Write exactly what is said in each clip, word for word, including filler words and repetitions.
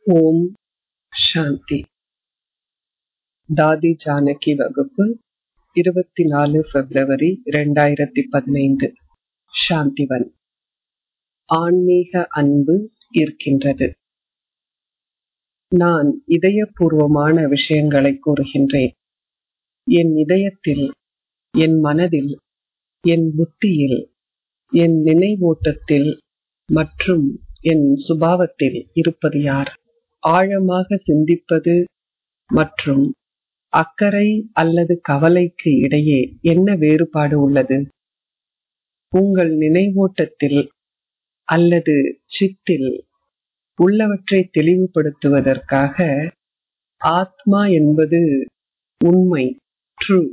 ஓம் சாந்தி. தாதி ஜானகி வகுப்பு இருபத்தி நாலு பிப்ரவரி இரண்டாயிரத்தி பதினைந்து. சாந்திவன். ஆன்மீக அன்பு இருக்கின்றது. நான் இதயபூர்வமான விஷயங்களை கூறுகின்றேன். என் இதயத்தில், என் மனதில், என் புத்தியில், என் நினைவோட்டத்தில் மற்றும் என் சுபாவத்தில் இருப்பது யார்? ஆழமாக சிந்திப்பது மற்றும் அக்கறை அல்லது கவலைக்கு இடையே என்ன வேறுபாடு உள்ளது? உங்கள் நினைவோட்டத்தில் அல்லது சித்தில் உள்ளவற்றை தெளிவுபடுத்துவதற்காக ஆத்மா என்பது உண்மை, ட்ரூ,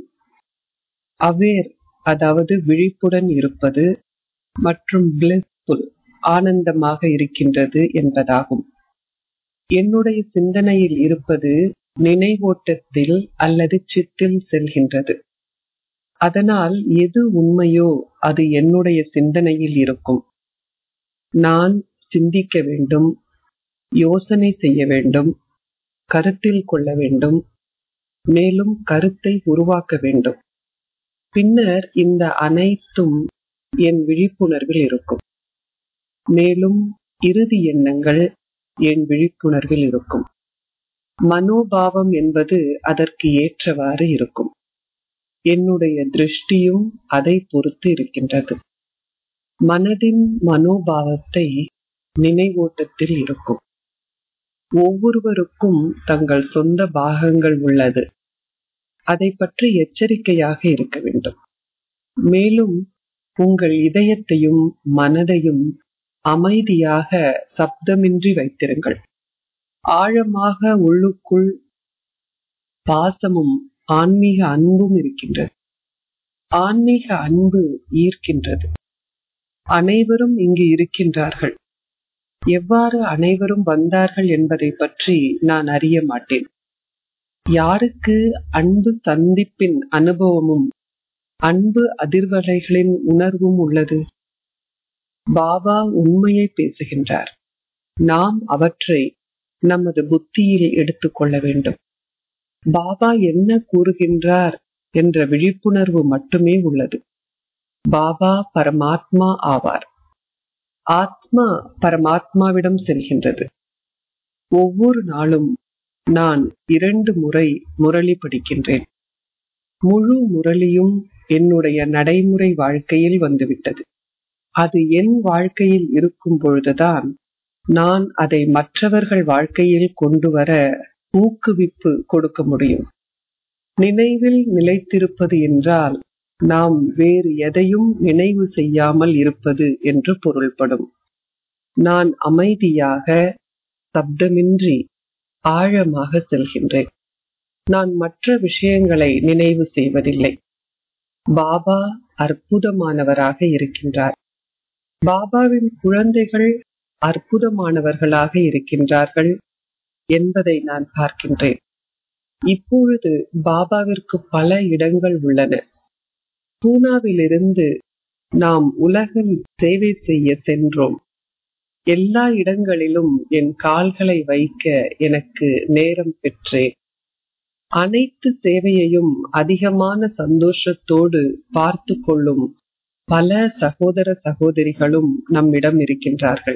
அவேர், அதாவது விழிப்புடன் இருப்பது மற்றும் பிளிஸ்ஃபுல், ஆனந்தமாக இருக்கின்றது என்பதாகும். என்னுடைய சிந்தனையில் இருப்பது நினைவோட்டத்தில் அல்லது சித்தில் செல்கின்றது. அதனால் எது உண்மையோ அது என்னுடைய சிந்தனையில் இருக்கும். நான் சிந்திக்க வேண்டும், யோசனை செய்ய வேண்டும், கருத்தில் கொள்ள வேண்டும், மேலும் கருத்தை உருவாக்க வேண்டும். பின்னர் இந்த அனைத்தும் என் விழிப்புணர்வில் இருக்கும். மேலும் இறுதி எண்ணங்கள் என் விழிப்புணர்வில் இருக்கும். மனோபாவம் என்பது அதற்கு ஏற்றவாறு இருக்கும். என்னுடைய திருஷ்டியும் அதை பொறுத்து இருக்கின்றது. மனதின் மனோபாவத்தை நினைவோட்டத்தில் இருக்கும். ஒவ்வொருவருக்கும் தங்கள் சொந்த பாகங்கள் உள்ளது. அதை பற்றி எச்சரிக்கையாக இருக்க வேண்டும். மேலும் உங்கள் இதயத்தையும் மனதையும் அமைதியாக, சப்தமின்றி வைத்திருங்கள். ஆழமாக உள்ளுக்குள் பாசமும் ஆன்மீக அன்பும் இருக்கின்றது. ஆன்மீக அன்பு ஈர்க்கின்றது. அனைவரும் இங்கு இருக்கின்றார்கள். எவ்வாறு அனைவரும் வந்தார்கள் என்பதை பற்றி நான் அறிய மாட்டேன். யாருக்கு அன்பு சந்திப்பின் அனுபவமும் அன்பு அதிர்வலைகளின் உணர்வும் உள்ளது? பாபா உண்மையை பேசுகின்றார். நாம் அவற்றை நமது புத்தியில் எடுத்துக்கொள்ள வேண்டும். பாபா என்ன கூறுகின்றார் என்ற விழிப்புணர்வு மட்டுமே உள்ளது. பாபா பரமாத்மா ஆவார். ஆத்மா பரமாத்மாவிடம் செல்கின்றது. ஒவ்வொரு நாளும் நான் இரண்டு முறை முரளி படிக்கின்றேன். முழு முரளியும் என்னுடைய நடைமுறை வாழ்க்கையில் வந்துவிட்டது. அது என் வாழ்க்கையில் இருக்கும் பொழுதுதான் நான் அதை மற்றவர்கள் வாழ்க்கையில் கொண்டு வர ஊக்குவிப்பு கொடுக்க முடியும். நினைவில் நிலைத்திருப்பது என்றால் நாம் வேறு எதையும் நினைவு செய்யாமல் இருப்பது என்று பொருள்படும். நான் அமைதியாக, சப்தமின்றி ஆழமாக செல்கின்றேன். நான் மற்ற விஷயங்களை நினைவு செய்வதில்லை. பாபா அற்புதமானவராக இருக்கின்றார். பாபாவின் குழந்தைகள் அற்புதமானவர்களாக இருக்கின்றார்கள் என்பதை நான் பார்க்கின்றேன். இப்பொழுது பாபாவிற்கு பல இடங்கள் உள்ளன. பூனாவிலிருந்து நாம் உலகில் சேவை செய்ய சென்றோம். எல்லா இடங்களிலும் என் கால்களை வைக்க எனக்கு நேரம் பெற்றேன். அனைத்து சேவையையும் அதிகமான சந்தோஷத்தோடு பார்த்து கொள்ளும் பல சகோதர சகோதரிகளும் நம்மிடம் இருக்கின்றார்கள்.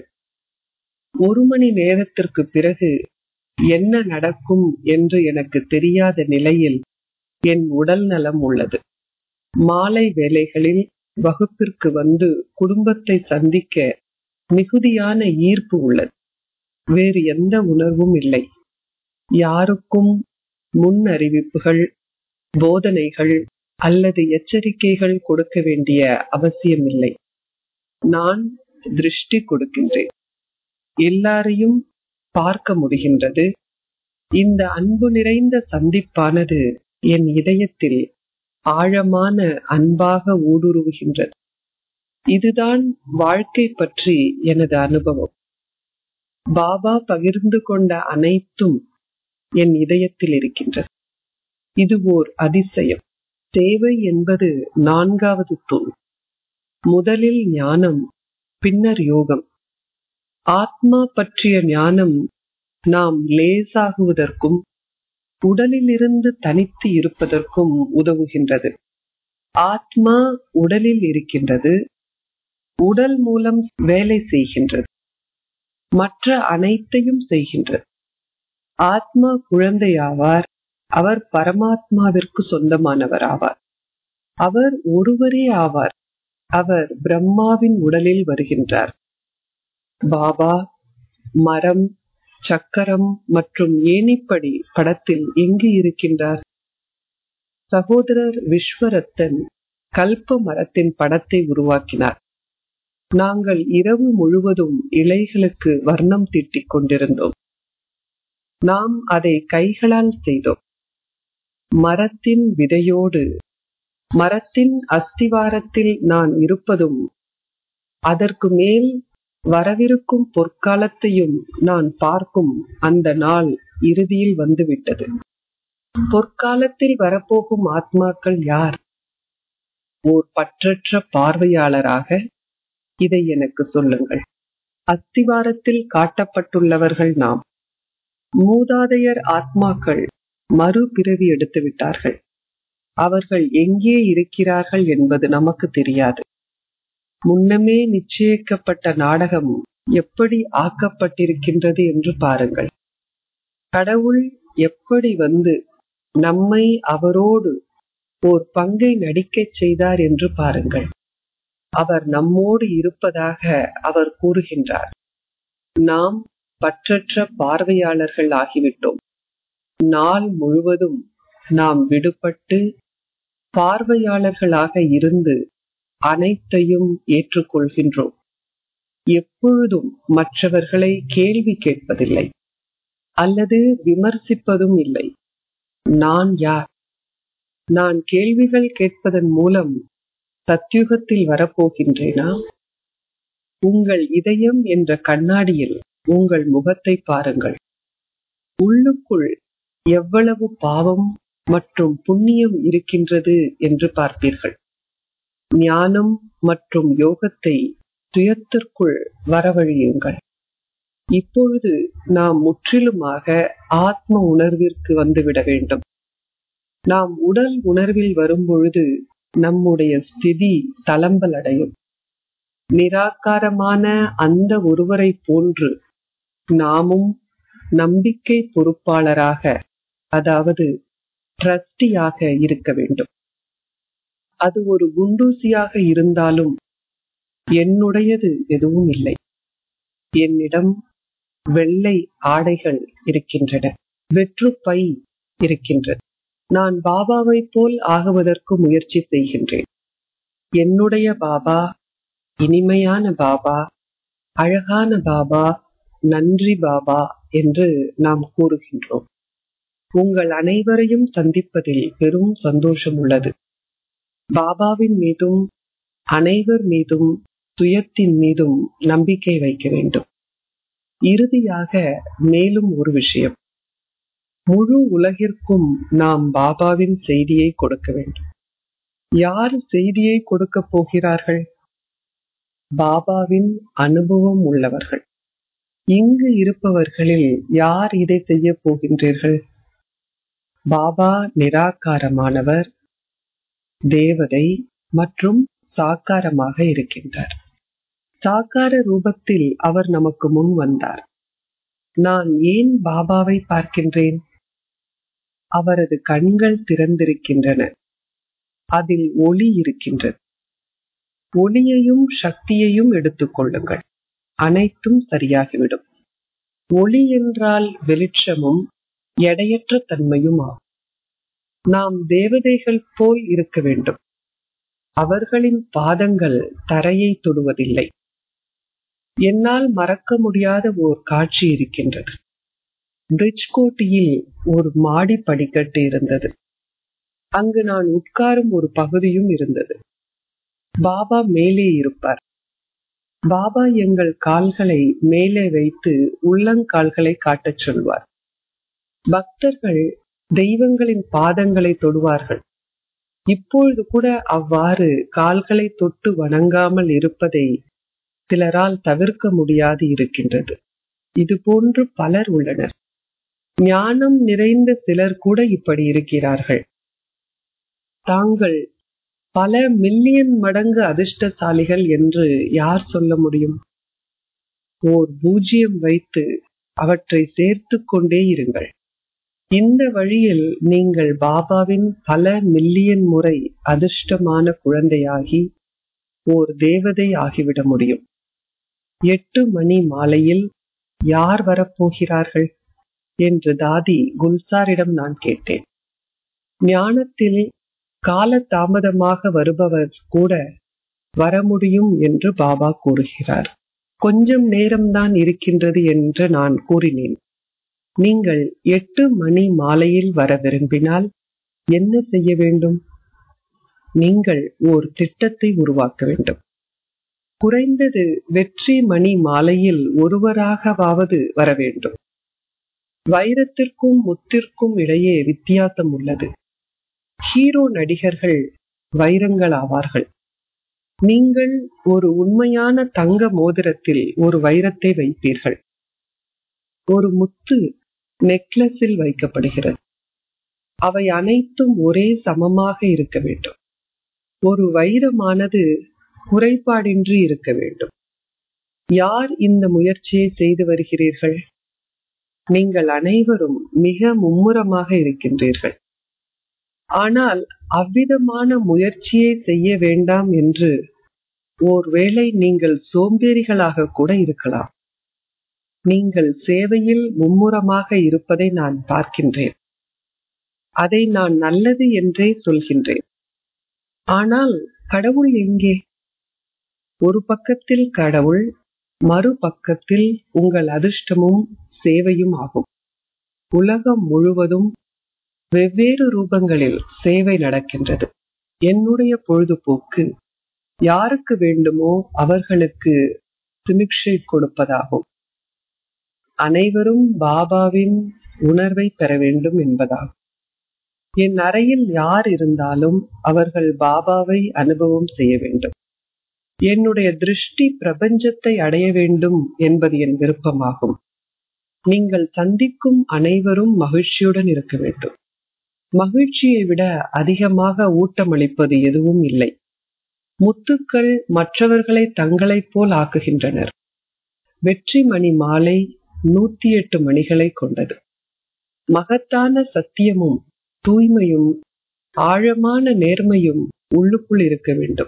ஒரு மணி நேரத்திற்கு பிறகு என்ன நடக்கும் என்று எனக்கு தெரியாத நிலையில் என் உடல் நலம் உள்ளது. மாலை வேளைகளில் வகுப்பிற்கு வந்து குடும்பத்தை சந்திக்க மிகுதியான ஈர்ப்பு உள்ளது. வேறு எந்த உணர்வும் இல்லை. யாருக்கும் முன் அறிவிப்புகள், போதனைகள் அல்லது எச்சரிக்கைகள் கொடுக்க வேண்டிய அவசியமில்லை. நான் திருஷ்டி கொடுக்கின்றேன். எல்லாரையும் பார்க்க முடிகின்றது. இந்த அன்பு நிறைந்த சந்திப்பானது என் இதயத்தில் ஆழமான அன்பாக ஊடுருவுகின்றது. இதுதான் வாழ்க்கை பற்றி எனது அனுபவம். பாபா பகிர்ந்து கொண்ட அனைத்தும் என் இதயத்தில் இருக்கின்றது. இது ஓர் அதிசயம். சேவை என்பது நான்காவது தூண். முதலில் ஞானம், பின்னர் யோகம். ஆத்மா பற்றிய ஞானம் நாம் லேசாகுவதற்கும் உடலிலிருந்து தனித்து இருப்பதற்கும் உதவுகின்றது. ஆத்மா உடலில் இருக்கின்றது, உடல் மூலம் வேலை செய்கின்றது, மற்ற அனைத்தையும் செய்கின்றது. ஆத்மா குழந்தையாவார், அவர் பரமாத்மாவிற்கு சொந்தமானவர் ஆவார். அவர் ஒருவரே ஆவார். அவர் பிரம்மாவின் உடலில் வருகின்றார். பாபா மரம், சக்கரம் மற்றும் ஏணிப்படி படத்தில் எங்கு இருக்கின்றார்? சகோதரர் விஸ்வரத்தன் கல்ப மரத்தின் படத்தை உருவாக்கினார். நாங்கள் இரவு முழுவதும் இலைகளுக்கு வர்ணம் தீட்டிக் கொண்டிருந்தோம். நாம் அதை கைகளால் செய்தோம். மரத்தின் விதையோடு மரத்தின் அஸ்திவாரத்தில் நான் இருப்பதும் அதற்கு மேல் வரவிருக்கும் பொற்காலத்தையும் நான் பார்க்கும் அந்த நாள் இறுதியில் வந்துவிட்டது. பொற்காலத்தில் வரப்போகும் ஆத்மாக்கள் யார்? ஓர் பற்றற்ற பார்வையாளராக இதை எனக்கு சொல்லுங்கள். அஸ்திவாரத்தில் காட்டப்பட்டுள்ளவர்கள் நாம். மூதாதையர் ஆத்மாக்கள் மறுபிறவி எடுத்து விட்டார்கள். அவர்கள் எங்கே இருக்கிறார்கள் என்பது நமக்கு தெரியாது. முன்னமே நிச்சயிக்கப்பட்ட நாடகம் எப்படி ஆக்கப்பட்டிருக்கின்றது என்று பாருங்கள். கடவுள் எப்படி வந்து நம்மை அவரோடு ஓர் பங்கை நடிக்கச் செய்தார் என்று பாருங்கள். அவர் நம்மோடு இருப்பதாக அவர் கூறுகின்றார். நாம் பற்றற்ற பார்வையாளர்கள் ஆகிவிட்டோம். நாள் முழுவதும் நாம் விடுபட்டு பார்வையாளர்களாக இருந்து அனைத்தையும் ஏற்றுக்கொள்கின்றோம். எப்பொழுதும் மற்றவர்களை கேள்வி கேட்பதில்லை அல்லது விமர்சிப்பதும் இல்லை. நான் யார்? நான் கேள்விகள் கேட்பதன் மூலம் சத்யுகத்தில் வரப்போகின்றேனா? உங்கள் இதயம் என்ற கண்ணாடியில் உங்கள் முகத்தை பாருங்கள். உள்ளுக்குள் எவ்வளவு பாவம் மற்றும் புண்ணியம் இருக்கின்றது என்று பார்ப்பீர்கள். ஞானம் மற்றும் யோகத்தை துயத்திற்குள் வரவழையுங்கள். இப்பொழுது நாம் முற்றிலுமாக ஆத்ம உணர்விற்கு வந்துவிட வேண்டும். நாம் உடல் உணர்வில் வரும்பொழுது நம்முடைய ஸ்திதி தளம்பல் அடையும். நிராகாரமான அந்த ஒருவரை போன்று நாமும் நம்பிக்கை பொறுப்பாளராக, அதாவது ட்ரஸ்டியாக இருக்க வேண்டும். அது ஒரு குண்டூசியாக இருந்தாலும் என்னுடையது எதுவும் இல்லை. என்னிடம் வெள்ளை ஆடைகள் இருக்கின்றன, வெற்றுப்பை இருக்கின்றது. நான் பாபாவை போல் ஆகுவதற்கு முயற்சி செய்கின்றேன். என்னுடைய பாபா இனிமையான பாபா, அழகான பாபா, நன்றி பாபா என்று நாம் கூறுகின்றோம். உங்கள் அனைவரையும் சந்திப்பதில் பெரும் சந்தோஷம் உள்ளது. பாபாவின் மீதும் அனைவர் மீதும் சுயத்தின் மீதும் நம்பிக்கை வைக்க வேண்டும். இறுதியாக மேலும் ஒரு விஷயம், முழு உலகிற்கும் நாம் பாபாவின் செய்தியை கொடுக்க வேண்டும். யார் செய்தியை கொடுக்க போகிறார்கள்? பாபாவின் அனுபவம் உள்ளவர்கள். இங்கு இருப்பவர்களில் யார் இதை செய்ய போகின்றீர்கள்? பாபா நிராகாரமானவர், தேவதை மற்றும் சாக்காரமாக இருக்கின்றார். சாக்கார ரூபத்தில் அவர் நமக்கு முன் வந்தார். நான் ஏன் பாபாவை பார்க்கின்றேன்? அவரது கண்கள் திறந்திருக்கின்றன. அதில் ஒளி இருக்கின்றது. ஒளியையும் சக்தியையும் எடுத்துக் கொள்ளுங்கள், அனைத்தும் சரியாகிவிடும். ஒளி என்றால் வெளிச்சமும் எடையற்ற தன்மையும் ஆகும். நாம் தேவதைகள் போல் இருக்க வேண்டும். அவர்களின் பாதங்கள் தரையை தொடுவதில்லை. என்னால் மறக்க முடியாத ஓர் காட்சி இருக்கின்றது. பிரிட்ஜ்கோட்டியில் ஒரு மாடி படிக்கட்டு இருந்தது. அங்கு நான் உட்காரும் ஒரு பகுதியும் இருந்தது. பாபா மேலே இருப்பார். பாபா எங்கள் கால்களை மேலே வைத்து உள்ளங்கால்களை காட்டச் சொல்வார். பக்தர்கள் தெய்வங்களின் பாதங்களை தொடுவார்கள். இப்பொழுது கூட அவ்வாறு கால்களை தொட்டு வணங்காமல் இருப்பதை சிலரால் தவிர்க்க முடியாது இருக்கின்றது. இது போன்று பலர் உள்ளனர். ஞானம் நிறைந்த சிலர் கூட இப்படி இருக்கிறார்கள். தாங்கள் பல மில்லியன் மடங்கு அதிர்ஷ்டசாலிகள் என்று யார் சொல்ல முடியும்? ஓர் பூஜ்ஜியம் வைத்து அவற்றை சேர்த்து கொண்டே இருங்கள். இந்த வழியில் நீங்கள் பாபாவின் பல மில்லியன் முறை அதிர்ஷ்டமான குழந்தையாகி ஓர் தேவதை ஆகிவிட முடியும். எட்டு மணி மாலையில் யார் வரப்போகிறார்கள் என்று தாதி குல்சாரிடம் நான் கேட்டேன். ஞானத்தில் கால தாமதமாக வருபவர் கூட வர முடியும் என்று பாபா கூறுகிறார். கொஞ்சம் நேரம்தான் இருக்கின்றது என்று நான் கூறினேன். நீங்கள் எட்டு மணி மாலையில் வர விரும்பினால் என்ன செய்ய வேண்டும்? நீங்கள் ஓர் திட்டத்தை உருவாக்க வேண்டும். குறைந்தது வெற்றி மணி மாலையில் ஒருவராகவாவது வர வேண்டும். வைரத்திற்கும் முத்திற்கும் இடையே வித்தியாசம் உள்ளது. ஹீரோ நடிகர்கள் வைரங்கள் ஆவார்கள். நீங்கள் ஒரு உண்மையான தங்க மோதிரத்தில் ஒரு வைரத்தை வைப்பீர்கள். ஒரு முத்து நெக்லஸில் வைக்கப்படுகிறது. அவை அனைத்தும் ஒரே சமமாக இருக்க வேண்டும். ஒரு வைரமானது குறைபாடின்றி இருக்க வேண்டும். யார் இந்த முயற்சியை செய்து வருகிறீர்கள்? நீங்கள் அனைவரும் மிக மும்முரமாக இருக்கின்றீர்கள். ஆனால் அவ்விதமான முயற்சியை செய்ய வேண்டாம் என்று ஒருவேளை நீங்கள் சோம்பேறிகளாக கூட இருக்கலாம். நீங்கள் சேவையில் மும்முரமாக இருப்பதை நான் பார்க்கின்றேன். அதை நான் நல்லது என்றே சொல்கின்றேன். ஆனால் கடவுள் எங்கே? ஒரு பக்கத்தில் கடவுள், மறுபக்கத்தில் உங்கள் அதிர்ஷ்டமும் சேவையும் ஆகும். உலகம் முழுவதும் வெவ்வேறு ரூபங்களில் சேவை நடக்கின்றது. என்னுடைய பொழுதுபோக்கு யாருக்கு வேண்டுமோ அவர்களுக்கு சிகிச்சை கொடுப்பதாகும். அனைவரும் பாபாவின் உணர்வை பெற வேண்டும் என்பதாகும். என் அறையில் யார் இருந்தாலும் அவர்கள் பாபாவை அனுபவம் செய்ய வேண்டும். என்னுடைய திருஷ்டி பிரபஞ்சத்தை அடைய வேண்டும் என்பது என் விருப்பமாகும். நீங்கள் சந்திக்கும் அனைவரும் மகிழ்ச்சியுடன் இருக்க வேண்டும். மகிழ்ச்சியை விட அதிகமாக ஊட்டமளிப்பது எதுவும் இல்லை. முத்துக்கள் மற்றவர்களை தங்களைப் போல் ஆக்குகின்றனர். வெற்றி மணி மாலை நூத்தி எட்டு மணிகளை கொண்டது. மகத்தான சத்தியமும் தூய்மையும் ஆழமான நேர்மையும் உள்ளுக்குள் இருக்க வேண்டும்.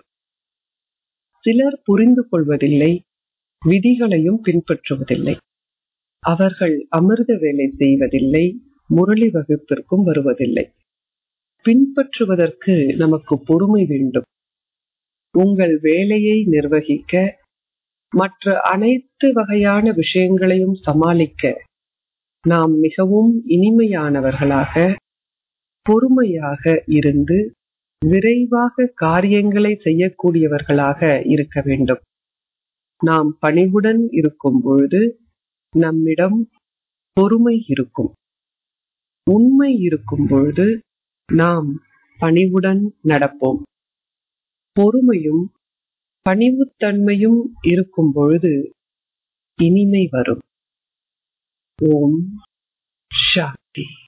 சிலர் புரிந்து கொள்வதில்லை, விதிகளையும் பின்பற்றுவதில்லை. அவர்கள் அமிர்த வேலை செய்வதில்லை, முரளி வகுப்பிற்கும் வருவதில்லை. பின்பற்றுவதற்கு நமக்கு பொறுமை வேண்டும். உங்கள் வேலையை நிர்வகிக்க, மற்ற அனைத்து வகையான விஷயங்களையும் சமாளிக்க நாம் மிகவும் இனிமையானவர்களாக, பொறுமையாக இருந்து விரைவாக காரியங்களை செய்யக்கூடியவர்களாக இருக்க வேண்டும். நாம் பணிவுடன் இருக்கும் பொழுது நம்மிடம் பொறுமை இருக்கும். உண்மை இருக்கும் பொழுது நாம் பணிவுடன் நடப்போம். பொறுமையும் பணிவுத்தன்மையும் இருக்கும் பொழுது இனிமை வரும். ஓம் சாந்தி.